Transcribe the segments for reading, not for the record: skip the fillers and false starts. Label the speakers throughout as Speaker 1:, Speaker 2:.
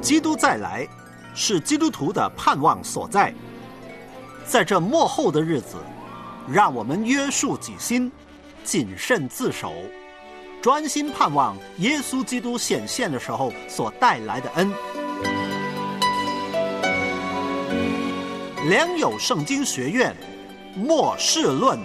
Speaker 1: 基督再来是基督徒的盼望所在。在这末后的日子，让我们约束己心，谨慎自守，专心盼望耶稣基督显现的时候所带来的恩。良友圣经学院末世论。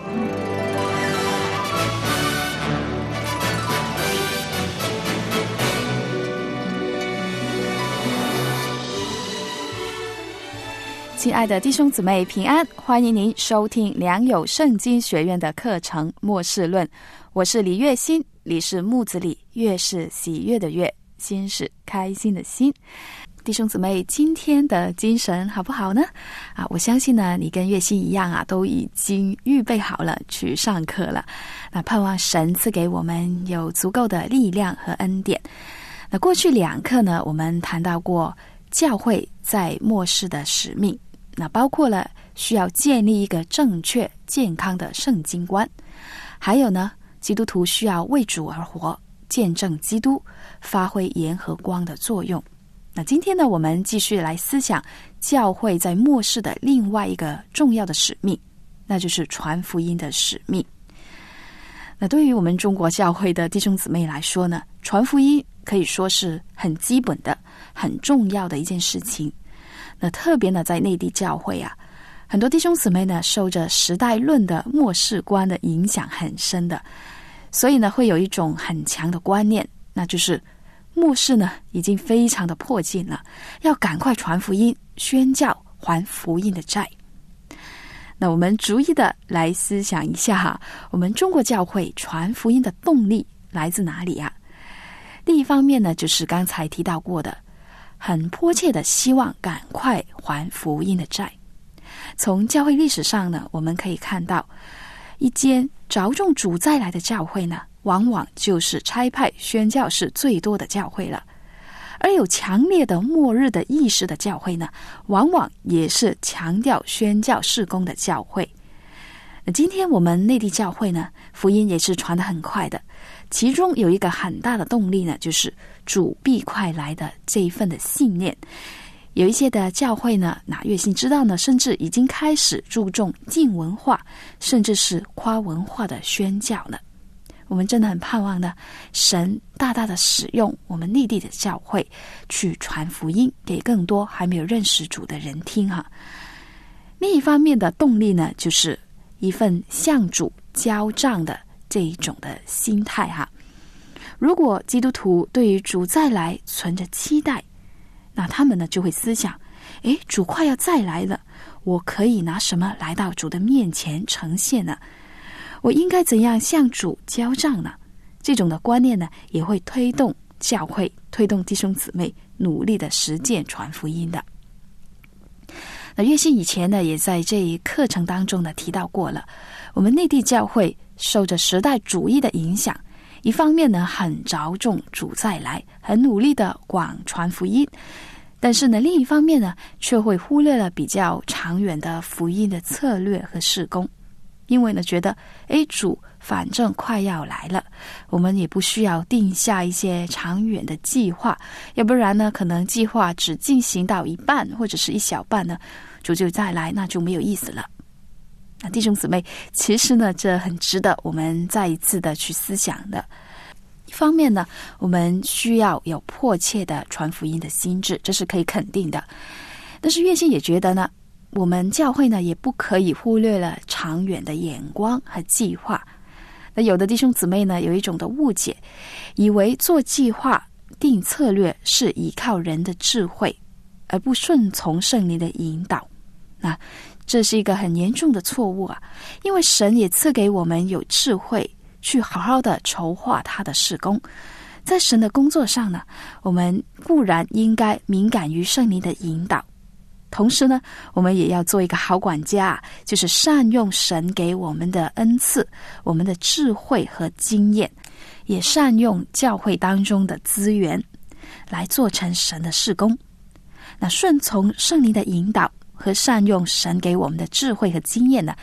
Speaker 2: 亲爱的弟兄姊妹平安，欢迎您收听良友圣经学院的课程末世论。我是李月心，李是木子李，月是喜悦的月，心是开心的心。弟兄姊妹，今天的精神好不好呢？我相信呢，你跟月心一样都已经预备好了去上课了。那盼望神赐给我们有足够的力量和恩典。那过去2课呢，我们谈到过教会在末世的使命。那包括了需要建立一个正确健康的圣经观，还有呢，基督徒需要为主而活，见证基督，发挥盐和光的作用。那今天呢，我们继续来思想教会在末世的另外一个重要的使命，那就是传福音的使命。那对于我们中国教会的弟兄姊妹来说呢，传福音可以说是很基本的、很重要的一件事情。那特别呢，在内地教会很多弟兄姊妹呢，受着时代论的末世观的影响很深的，所以呢，会有一种很强的观念，那就是末世呢已经非常的迫近了，要赶快传福音、宣教、还福音的债。那我们逐一的来思想一下我们中国教会传福音的动力来自哪里第一方面呢，就是刚才提到过的，很迫切的希望赶快还福音的债。从教会历史上呢，我们可以看到，一间着重主再来的教会呢，往往就是差派宣教士最多的教会了。而有强烈的末日的意识的教会呢，往往也是强调宣教事工的教会。今天我们内地教会呢，福音也是传得很快的，其中有一个很大的动力呢，就是主必快来的这一份的信念。有一些的教会呢，月信知道呢，甚至已经开始注重近文化，甚至是跨文化的宣教了。我们真的很盼望呢，神大大的使用我们内地的教会去传福音给更多还没有认识主的人听另一方面的动力呢，就是一份向主交账的这一种的心态如果基督徒对于主再来存着期待，那他们呢就会思想，主快要再来了，我可以拿什么来到主的面前呈现呢？我应该怎样向主交账呢？这种的观念呢，也会推动教会、推动弟兄姊妹努力的实践传福音的。那月信以前呢，也在这一课程当中呢提到过了，我们内地教会受着时代主义的影响，一方面呢很着重主再来，很努力的广传福音，但是呢另一方面呢却会忽略了比较长远的福音的策略和事工。因为呢觉得主反正快要来了，我们也不需要定下一些长远的计划，要不然呢可能计划只进行到一半或者是一小半呢，主就再来，那就没有意思了。那弟兄姊妹，其实呢这很值得我们再一次的去思想的。一方面呢，我们需要有迫切的传福音的心志，这是可以肯定的。但是月信也觉得呢，我们教会呢也不可以忽略了长远的眼光和计划。那有的弟兄姊妹呢有一种的误解，以为做计划定策略是依靠人的智慧，而不顺从圣灵的引导。那这是一个很严重的错误因为神也赐给我们有智慧去好好的筹划他的事工。在神的工作上呢，我们固然应该敏感于圣灵的引导，同时呢，我们也要做一个好管家，就是善用神给我们的恩赐，我们的智慧和经验，也善用教会当中的资源，来做成神的事工。那顺从圣灵的引导和善用神给我们的智慧和经验呢，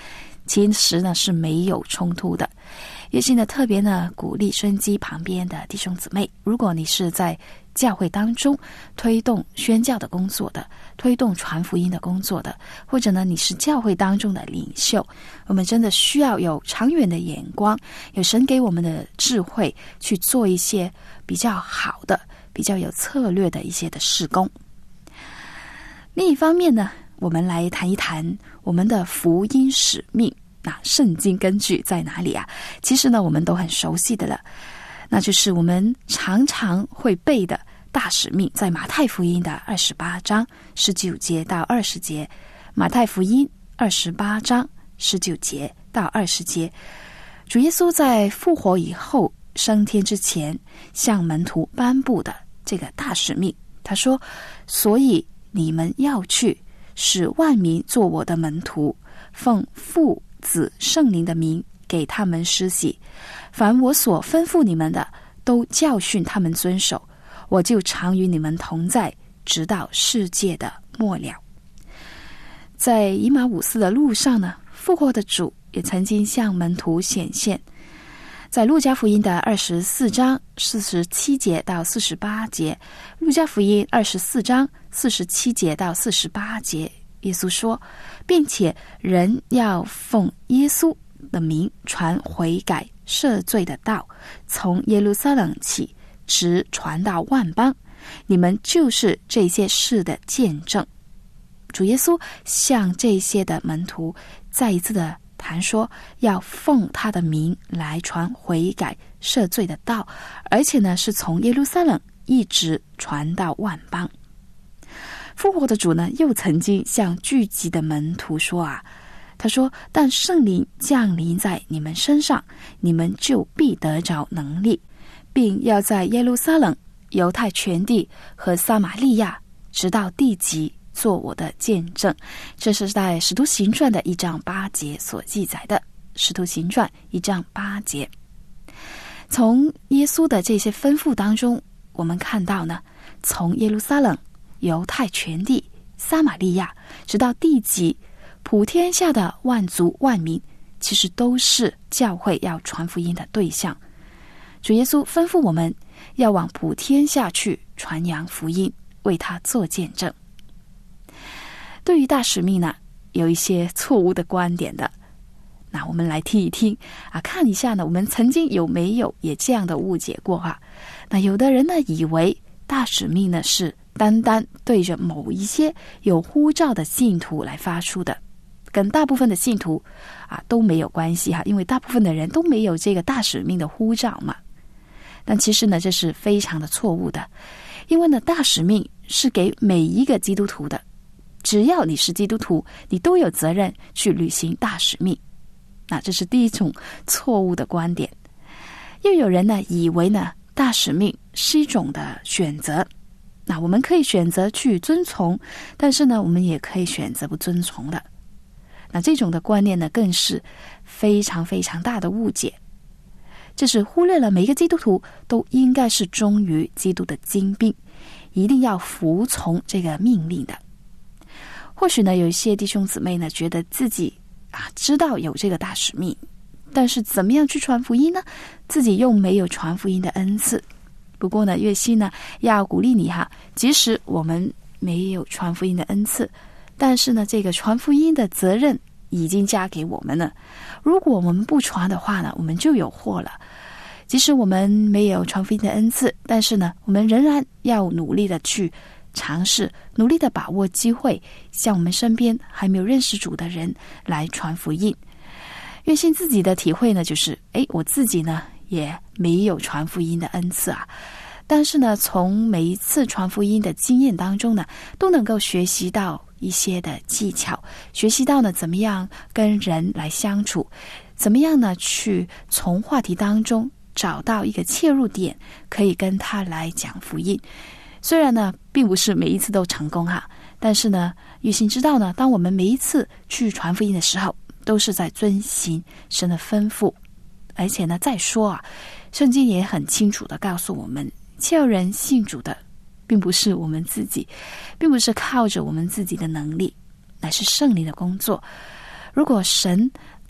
Speaker 2: 其实呢是没有冲突的。月信呢特别呢鼓励收音机旁边的弟兄姊妹，如果你是在教会当中推动宣教的工作的，推动传福音的工作的，或者呢你是教会当中的领袖，我们真的需要有长远的眼光，有神给我们的智慧，去做一些比较好的、比较有策略的一些的事工。另一方面呢，我们来谈一谈我们的福音使命。那圣经根据在哪里啊？其实呢我们都很熟悉的了，那就是我们常常会背的大使命，在马太福音的28章19节到20节。马太福音28章19节到20节，主耶稣在复活以后升天之前向门徒颁布的这个大使命，他说，所以你们要去，使万民做我的门徒，奉父子圣灵的名给他们施洗，凡我所吩咐你们的，都教训他们遵守，我就常与你们同在，直到世界的末了。在以马忤斯的路上呢，复活的主也曾经向门徒显现。在路加福音的24章47节到48节，路加福音24章47节到48节，耶稣说，并且人要奉耶稣的名传悔改赦罪的道，从耶路撒冷起，直传到万邦，你们就是这些事的见证。主耶稣向这些的门徒再一次的谈说，要奉他的名来传悔改赦罪的道，而且呢是从耶路撒冷一直传到万邦。复活的主呢又曾经向聚集的门徒说啊，他说，但圣灵降临在你们身上，你们就必得着能力，并要在耶路撒冷、犹太全地和撒玛利亚直到地极做我的见证。这是在使徒行传的1章8节所记载的。使徒行传1章8节，从耶稣的这些吩咐当中，我们看到呢，从耶路撒冷、犹太全地、撒玛利亚直到地极，普天下的万族万民，其实都是教会要传福音的对象。主耶稣吩咐我们要往普天下去传扬福音，为他做见证。对于大使命呢，有一些错误的观点的，那我们来听一听啊，看一下呢，我们曾经有没有也这样的误解过哈？那有的人呢，以为大使命呢是单单对着某一些有呼召的信徒来发出的，跟大部分的信徒啊都没有关系哈，因为大部分的人都没有这个大使命的呼召嘛。但其实呢，这是非常的错误的，因为呢，大使命是给每一个基督徒的，只要你是基督徒，你都有责任去履行大使命。那这是第一种错误的观点。又有人呢，以为呢，大使命是一种的选择，那我们可以选择去遵从，但是呢，我们也可以选择不遵从的。那这种的观念呢，更是非常非常大的误解。这是忽略了每一个基督徒都应该是忠于基督的精兵，一定要服从这个命令的。或许呢，有一些弟兄姊妹呢，觉得自己知道有这个大使命，但是怎么样去传福音呢？自己又没有传福音的恩赐。不过呢，月希呢要鼓励你哈，即使我们没有传福音的恩赐，但是呢，这个传福音的责任已经加给我们了。如果我们不传的话呢，我们就有祸了。即使我们没有传福音的恩赐，但是呢，我们仍然要努力的去尝试，努力的把握机会，向我们身边还没有认识主的人来传福音。月信自己的体会呢，就是我自己呢也没有传福音的恩赐啊，但是呢，从每一次传福音的经验当中呢，都能够学习到一些的技巧，学习到呢怎么样跟人来相处，怎么样呢去从话题当中找到一个切入点，可以跟他来讲福音。虽然呢并不是每一次都成功哈，但是呢，月信知道呢，当我们每一次去传福音的时候，都是在遵行神的吩咐。而且呢，再说啊，圣经也很清楚的告诉我们，叫人信主的并不是我们自己，并不是靠着我们自己的能力，乃是圣灵的工作。如果神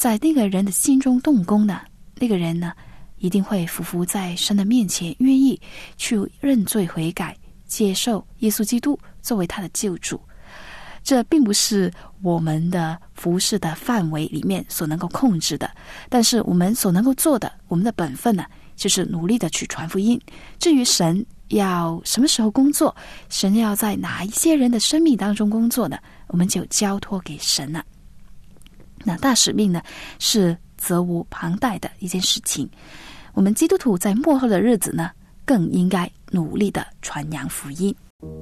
Speaker 2: 在那个人的心中动工呢，那个人呢一定会匍匐在神的面前，愿意去认罪悔改，接受耶稣基督作为他的救主。这并不是我们的服事的范围里面所能够控制的，但是我们所能够做的，我们的本分呢，就是努力的去传福音。至于神要什么时候工作，神要在哪一些人的生命当中工作呢，我们就交托给神了。那大使命呢，是责无旁贷的一件事情。我们基督徒在末后的日子呢，更应该努力的传扬福音。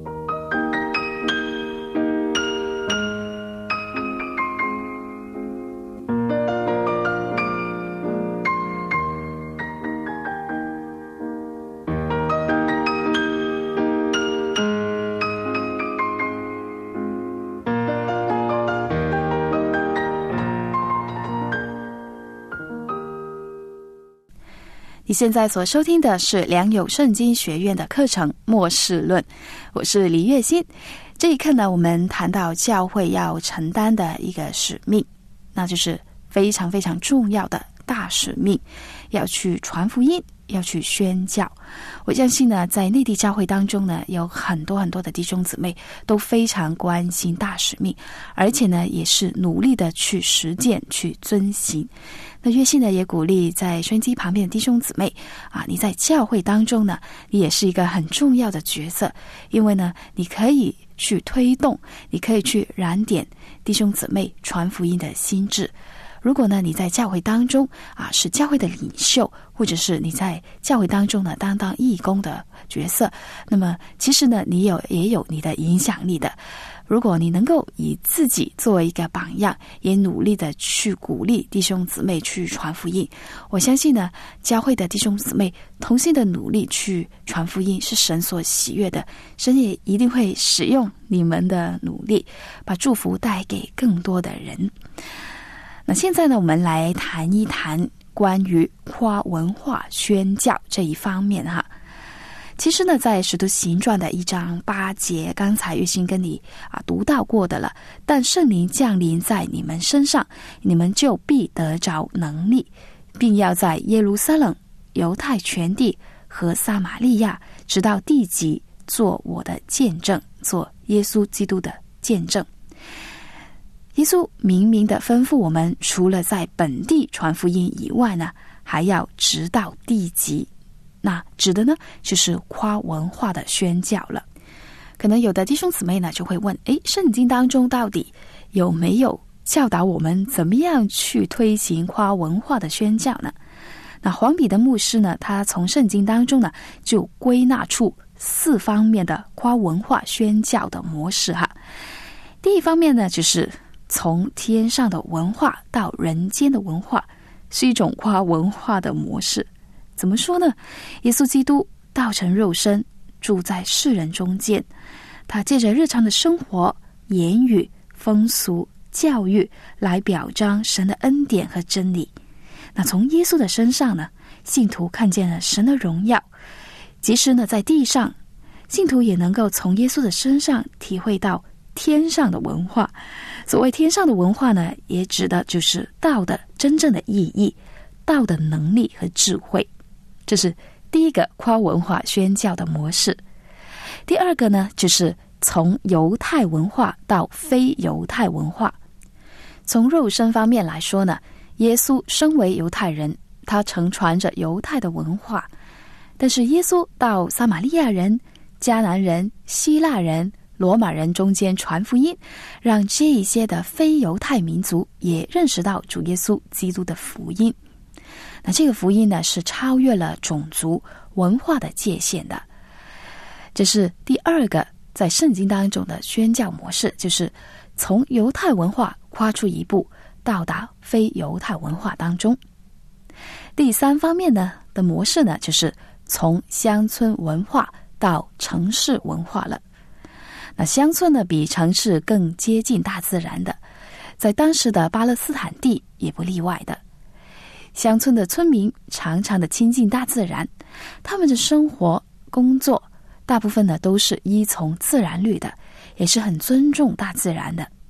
Speaker 2: 你现在所收听的是良友圣经学院的课程末世论，我是李月欣。这一课呢，我们谈到教会要承担的一个使命，那就是非常非常重要的大使命，要去传福音，要去宣教。我相信呢，在内地教会当中呢，有很多很多的弟兄姊妹都非常关心大使命，而且呢，也是努力的去实践，去遵行。那月信呢，也鼓励在收音机旁边的弟兄姊妹你在教会当中呢，你也是一个很重要的角色，因为呢，你可以去推动，你可以去燃点弟兄姊妹传福音的心志。如果呢，你在教会当中是教会的领袖，或者是你在教会当中呢担当义工的角色，那么其实呢，你也有你的影响力的。如果你能够以自己作为一个榜样，也努力的去鼓励弟兄姊妹去传福音，我相信呢，教会的弟兄姊妹同心的努力去传福音是神所喜悦的，神也一定会使用你们的努力，把祝福带给更多的人。那现在呢，我们来谈一谈关于跨文化宣教这一方面哈。其实呢，在使徒行传的1章8节，刚才月心跟你读到过的了。但圣灵降临在你们身上，你们就必得着能力，并要在耶路撒冷、犹太全地和撒玛利亚，直到地极，做我的见证，做耶稣基督的见证。耶稣明明的吩咐我们，除了在本地传福音以外呢，还要直到地极。那指的呢，就是跨文化的宣教了。可能有的弟兄姊妹呢就会问，圣经当中到底有没有教导我们怎么样去推行跨文化的宣教呢？那黄彼得牧师呢，他从圣经当中呢就归纳出4方面的跨文化宣教的模式哈。第一方面呢，就是从天上的文化到人间的文化，是一种跨文化的模式。怎么说呢？耶稣基督道成肉身，住在世人中间，他借着日常的生活、言语、风俗、教育来表彰神的恩典和真理。那从耶稣的身上呢，信徒看见了神的荣耀。即使呢在地上，信徒也能够从耶稣的身上体会到天上的文化。所谓天上的文化呢，也指的就是道的真正的意义，道的能力和智慧。这是第一个跨文化宣教的模式。第二个呢，就是从犹太文化到非犹太文化。从肉身方面来说呢，耶稣身为犹太人，他承传着犹太的文化，但是耶稣到撒玛利亚人、迦南人、希腊人、罗马人中间传福音，让这一些的非犹太民族也认识到主耶稣基督的福音。那这个福音呢，是超越了种族文化的界限的。这是第二个在圣经当中的宣教模式，就是从犹太文化跨出一步，到达非犹太文化当中。第三方面呢的模式呢，就是从乡村文化到城市文化了。那乡村呢，比城市更接近大自然的，在当时的巴勒斯坦地也不例外的。乡村的村民常常的亲近大自然，他们的生活、工作大部分呢都是依从自然律的，也是很尊重大自然的。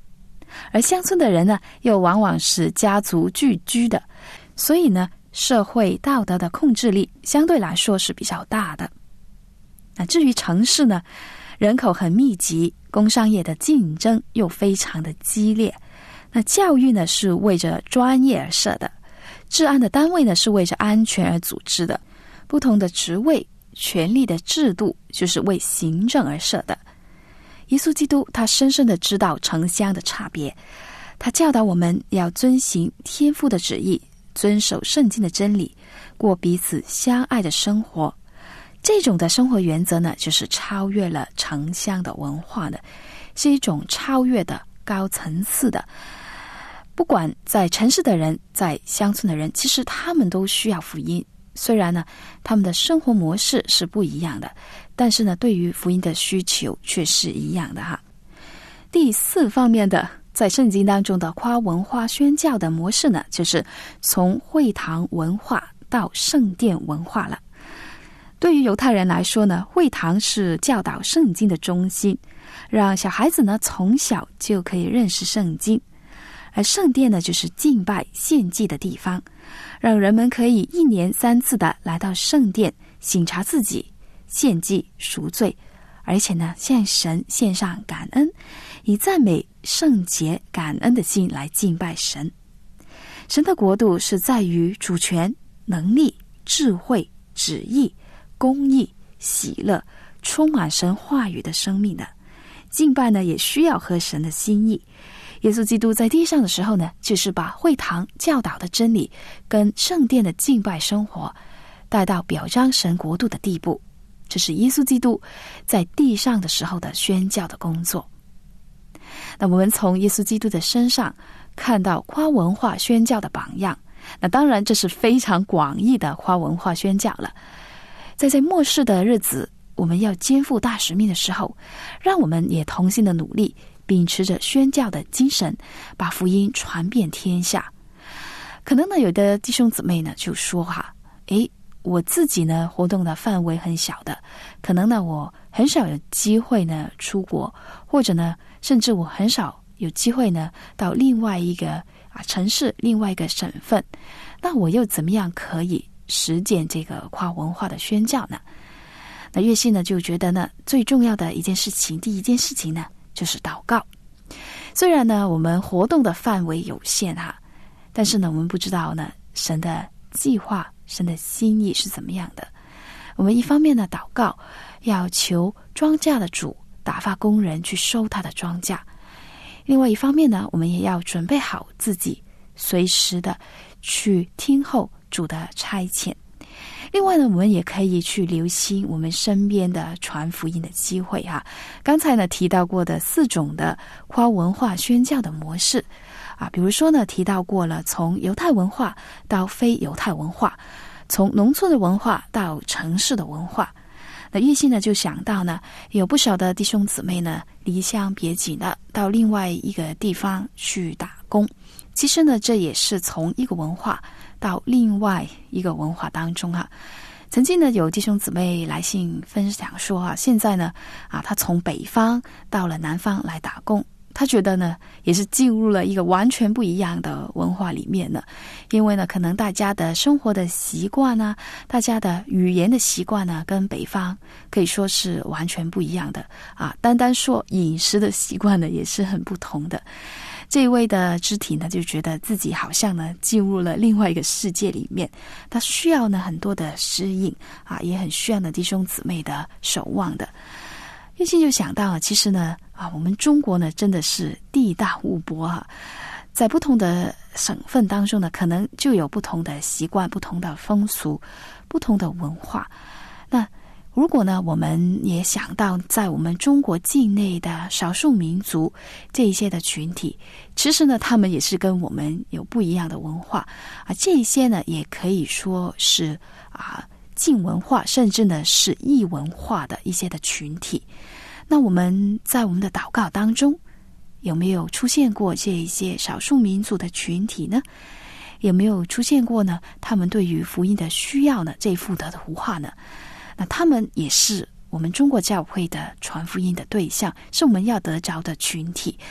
Speaker 2: 而乡村的人呢，又往往是家族聚居的，所以呢，社会道德的控制力相对来说是比较大的。那至于城市呢，人口很密集，工商业的竞争又非常的激烈。那教育呢，是为着专业而设的，治安的单位呢，是为着安全而组织的，不同的职位、权力的制度就是为行政而设的。耶稣基督他深深的知道城乡的差别，他教导我们要遵行天父的旨意，遵守圣经的真理，过彼此相爱的生活。这种的生活原则呢，就是超越了城乡的文化的，是一种超越的高层次的。不管在城市的人，在乡村的人，其实他们都需要福音。虽然呢，他们的生活模式是不一样的，但是呢，对于福音的需求却是一样的哈。第4方面的，在圣经当中的跨文化宣教的模式呢，就是从会堂文化到圣殿文化了。对于犹太人来说呢，会堂是教导圣经的中心，让小孩子呢从小就可以认识圣经。而圣殿呢，就是敬拜献祭的地方，让人们可以1年3次的来到圣殿省察自己，献祭赎罪，而且呢向神献上感恩，以赞美圣洁感恩的心来敬拜神。神的国度是在于主权、能力、智慧、旨意、公义、喜乐，充满神话语的生命的。敬拜呢，也需要合神的心意。耶稣基督在地上的时候呢，就是把会堂教导的真理跟圣殿的敬拜生活带到表彰神国度的地步，这是耶稣基督在地上的时候的宣教的工作。那我们从耶稣基督的身上看到跨文化宣教的榜样，那当然这是非常广义的跨文化宣教了。在末世的日子，我们要肩负大使命的时候，让我们也同心的努力，秉持着宣教的精神，把福音传遍天下。可能呢，有的弟兄姊妹呢就说我自己呢活动的范围很小的，可能呢我很少有机会呢出国，或者呢甚至我很少有机会呢到另外一个城市、另外一个省份，那我又怎么样可以实践这个跨文化的宣教呢？那岳信呢就觉得呢，最重要的一件事情，第一件事情呢就是祷告。虽然呢我们活动的范围有限但是呢我们不知道呢神的计划、神的心意是怎么样的。我们一方面呢祷告，要求庄稼的主打发工人去收他的庄稼，另外一方面呢，我们也要准备好自己，随时的去听候主的差遣。另外呢，我们也可以去留心我们身边的传福音的机会刚才呢提到过的4种的跨文化宣教的模式比如说呢提到过了从犹太文化到非犹太文化，从农村的文化到城市的文化。那岳信呢就想到呢，有不少的弟兄姊妹呢离乡别井的到另外一个地方去打工。其实呢，这也是从一个文化到另外一个文化当中曾经呢有弟兄姊妹来信分享说现在呢他从北方到了南方来打工，他觉得呢也是进入了一个完全不一样的文化里面呢，因为呢可能大家的生活的习惯大家的语言的习惯跟北方可以说是完全不一样的单单说饮食的习惯呢也是很不同的。这一位的肢体呢就觉得自己好像呢进入了另外一个世界里面，他需要呢很多的适应也很需要呢弟兄姊妹的守望的。岳信就想到其实呢我们中国呢真的是地大物博在不同的省份当中呢，可能就有不同的习惯、不同的风俗、不同的文化。那如果呢我们也想到在我们中国境内的少数民族这一些的群体，其实呢他们也是跟我们有不一样的文化这一些呢也可以说是近文化，甚至呢是异文化的一些的群体。那我们在我们的祷告当中有没有出现过这一些少数民族的群体呢？有没有出现过呢他们对于福音的需要呢这一幅的图画呢？那他们也是我们中国教会的传福音的对象，是我们要得着的群体。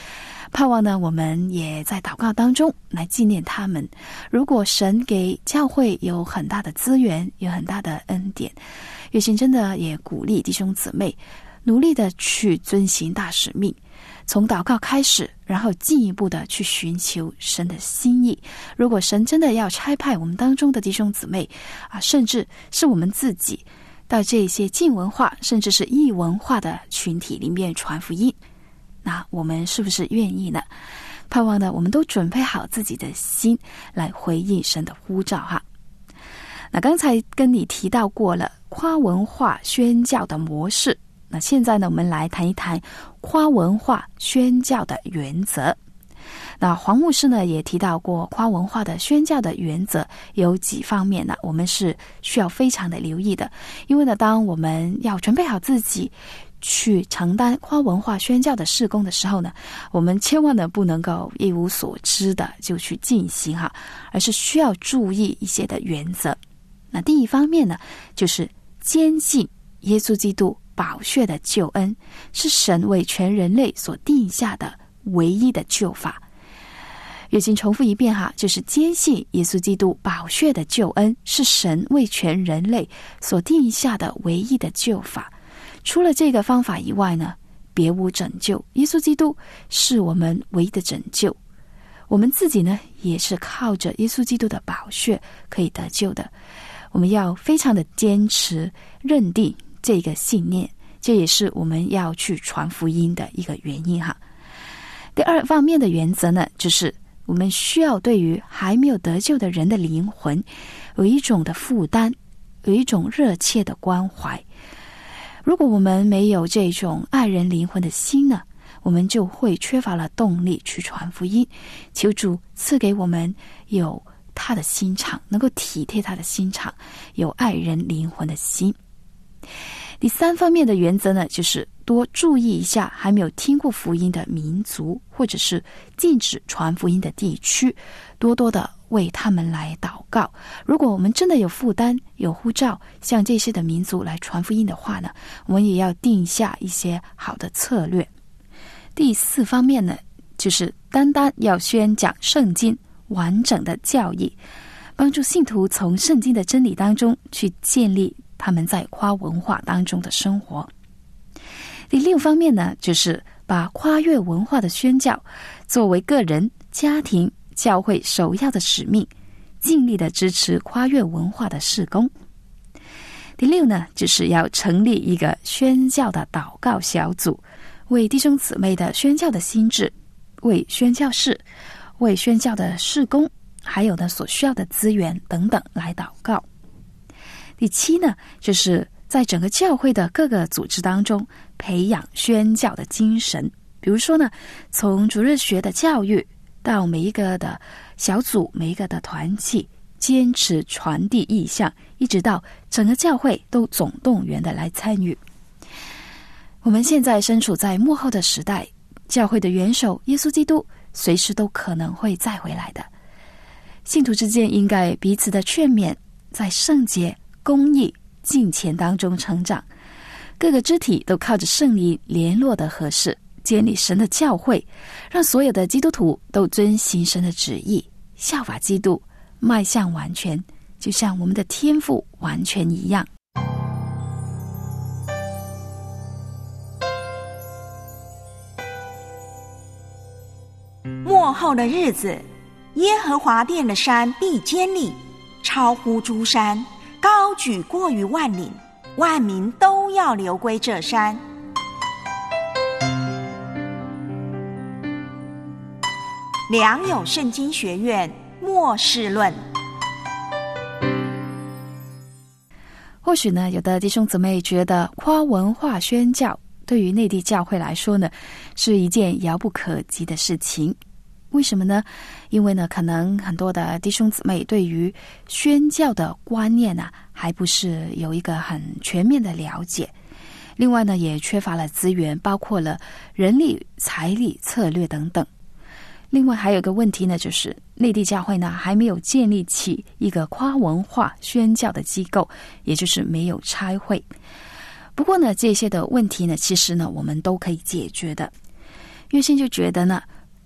Speaker 2: 盼望呢，我们也在祷告当中来纪念他们。如果神给教会有很大的资源，有很大的恩典，月心真的也鼓励弟兄姊妹努力的去遵行大使命，从祷告开始，然后进一步的去寻求神的心意。如果神真的要差派我们当中的弟兄姊妹甚至是我们自己到这些近文化甚至是异文化的群体里面传福音，那我们是不是愿意呢？盼望呢，我们都准备好自己的心来回应神的呼召哈。那刚才跟你提到过了跨文化宣教的模式，那现在呢，我们来谈一谈跨文化宣教的原则。那黄牧师呢也提到过跨文化的宣教的原则有几方面呢，我们是需要非常的留意的。因为呢，当我们要准备好自己去承担跨文化宣教的事工的时候呢，我们千万呢不能够一无所知的就去进行哈，而是需要注意一些的原则。那第一方面呢，就是坚信耶稣基督宝血的救恩是神为全人类所定下的唯一的救法。月经重复一遍哈，就是坚信耶稣基督宝血的救恩是神为全人类所定下的唯一的救法。除了这个方法以外呢，别无拯救。耶稣基督是我们唯一的拯救，我们自己呢也是靠着耶稣基督的宝血可以得救的。我们要非常的坚持认定这个信念，这也是我们要去传福音的一个原因哈。第二方面的原则呢，就是我们需要对于还没有得救的人的灵魂有一种的负担，有一种热切的关怀。如果我们没有这种爱人灵魂的心呢，我们就会缺乏了动力去传福音。求主赐给我们有他的心肠，能够体贴他的心肠，有爱人灵魂的心。第三方面的原则呢，就是多注意一下还没有听过福音的民族，或者是禁止传福音的地区，多多的为他们来祷告。如果我们真的有负担有呼召向这些的民族来传福音的话呢，我们也要定下一些好的策略。第四方面呢，就是单单要宣讲圣经完整的教义，帮助信徒从圣经的真理当中去建立他们在跨文化当中的生活。第六方面呢，就是把跨越文化的宣教作为个人、家庭、教会首要的使命，尽力的支持跨越文化的事工。第六呢，就是要成立一个宣教的祷告小组，为弟兄姊妹的宣教的心志，为宣教士，为宣教的事工，还有呢所需要的资源等等来祷告。第七呢，就是在整个教会的各个组织当中培养宣教的精神。比如说呢，从主日学的教育到每一个的小组，每一个的团契，坚持传递意向，一直到整个教会都总动员的来参与。我们现在身处在末后的时代，教会的元首耶稣基督随时都可能会再回来的。信徒之间应该彼此的劝勉，在圣洁、公义、敬虔当中成长，各个肢体都靠着圣灵联络的合适，建立神的教会，让所有的基督徒都遵行神的旨意，效法基督，迈向完全，就像我们的天父完全一样。
Speaker 3: 末后的日子，耶和华殿的山必坚立，超乎诸山，高举过于万岭，万民都要流归这山。良友圣经学院末世论。
Speaker 2: 或许呢，有的弟兄姊妹觉得跨文化宣教对于内地教会来说呢，是一件遥不可及的事情。为什么呢？因为呢，可能很多的弟兄姊妹对于宣教的观念呢，还不是有一个很全面的了解。另外呢，也缺乏了资源，包括了人力、财力、策略等等。另外还有一个问题呢，就是内地教会呢还没有建立起一个跨文化宣教的机构，也就是没有差会。不过呢，这些的问题呢，其实呢我们都可以解决的。月信就觉得呢，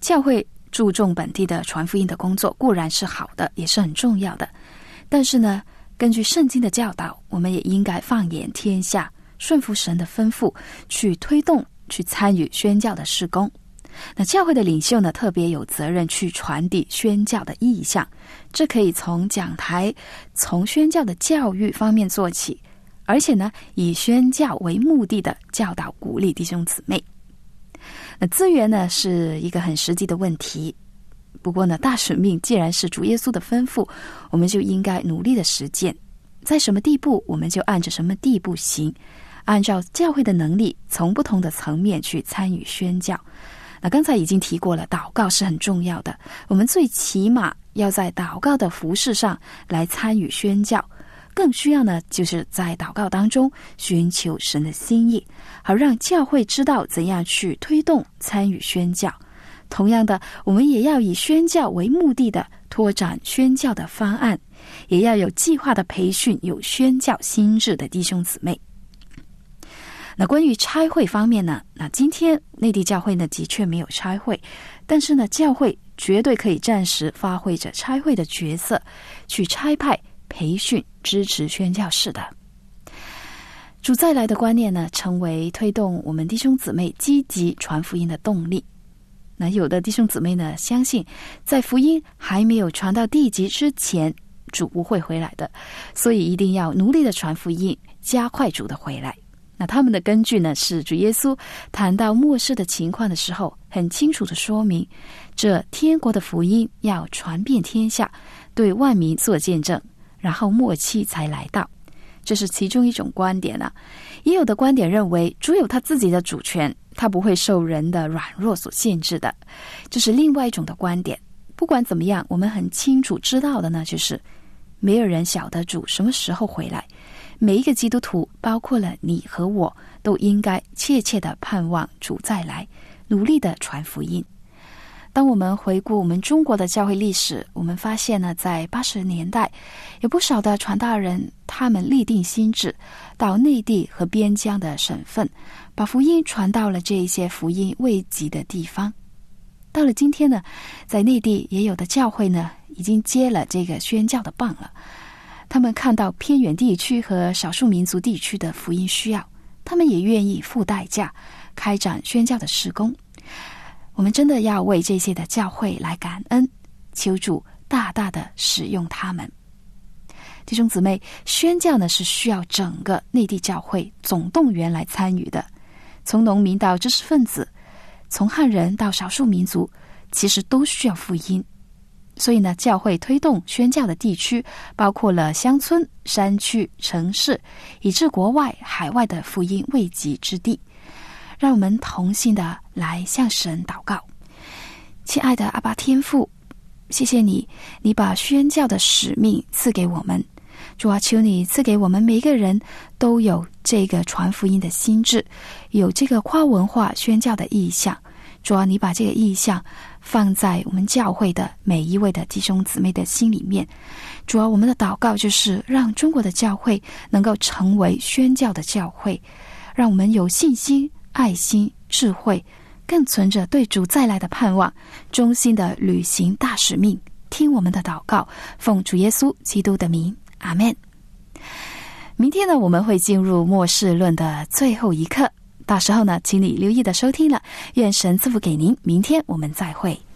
Speaker 2: 教会注重本地的传福音的工作固然是好的，也是很重要的，但是呢，根据圣经的教导，我们也应该放眼天下，顺服神的吩咐，去推动去参与宣教的事工。那教会的领袖呢，特别有责任去传递宣教的意向，这可以从讲台、从宣教的教育方面做起，而且呢，以宣教为目的的教导鼓励弟兄姊妹。那资源呢，是一个很实际的问题，不过呢，大使命既然是主耶稣的吩咐，我们就应该努力的实践，在什么地步我们就按着什么地步行，按照教会的能力，从不同的层面去参与宣教。那刚才已经提过了，祷告是很重要的，我们最起码要在祷告的服事上来参与宣教，更需要呢，就是在祷告当中寻求神的心意，好让教会知道怎样去推动参与宣教。同样的，我们也要以宣教为目的的拓展宣教的方案，也要有计划的培训有宣教心智的弟兄姊妹。那关于差会方面呢，那今天内地教会呢的确没有差会，但是呢，教会绝对可以暂时发挥着差会的角色，去差派、培训、支持宣教士的。主再来的观念呢，成为推动我们弟兄姊妹积极传福音的动力。那有的弟兄姊妹呢，相信在福音还没有传到地极之前，主不会回来的，所以一定要努力的传福音，加快主的回来。那他们的根据呢，是主耶稣谈到末世的情况的时候，很清楚的说明，这天国的福音要传遍天下，对万民做见证，然后末期才来到。这是其中一种观点啊。也有的观点认为，主有他自己的主权，他不会受人的软弱所限制的，这是另外一种的观点。不管怎么样，我们很清楚知道的呢，就是没有人晓得主什么时候回来。每一个基督徒，包括了你和我，都应该切切的盼望主再来，努力的传福音。当我们回顾我们中国的教会历史，我们发现呢，在80年代，有不少的传道人，他们立定心志，到内地和边疆的省份，把福音传到了这一些福音未及的地方。到了今天呢，在内地也有的教会呢，已经接了这个宣教的棒了。他们看到偏远地区和少数民族地区的福音需要，他们也愿意付代价开展宣教的事工。我们真的要为这些的教会来感恩，求主大大的使用他们。弟兄姊妹，宣教呢是需要整个内地教会总动员来参与的，从农民到知识分子，从汉人到少数民族，其实都需要福音。所以呢，教会推动宣教的地区包括了乡村、山区、城市，以至国外、海外的福音未及之地。让我们同心的来向神祷告。亲爱的阿爸天父，谢谢你，你把宣教的使命赐给我们。主啊，求你赐给我们每一个人都有这个传福音的心志，有这个跨文化宣教的意向。主啊，你把这个意向放在我们教会的每一位的弟兄姊妹的心里面。主啊，我们的祷告就是让中国的教会能够成为宣教的教会，让我们有信心、爱心、智慧，更存着对主再来的盼望，忠心的履行大使命。听我们的祷告，奉主耶稣基督的名，阿们。明天呢，我们会进入末世论的最后一课，到时候呢，请你留意的收听了。愿神赐福给您，明天我们再会。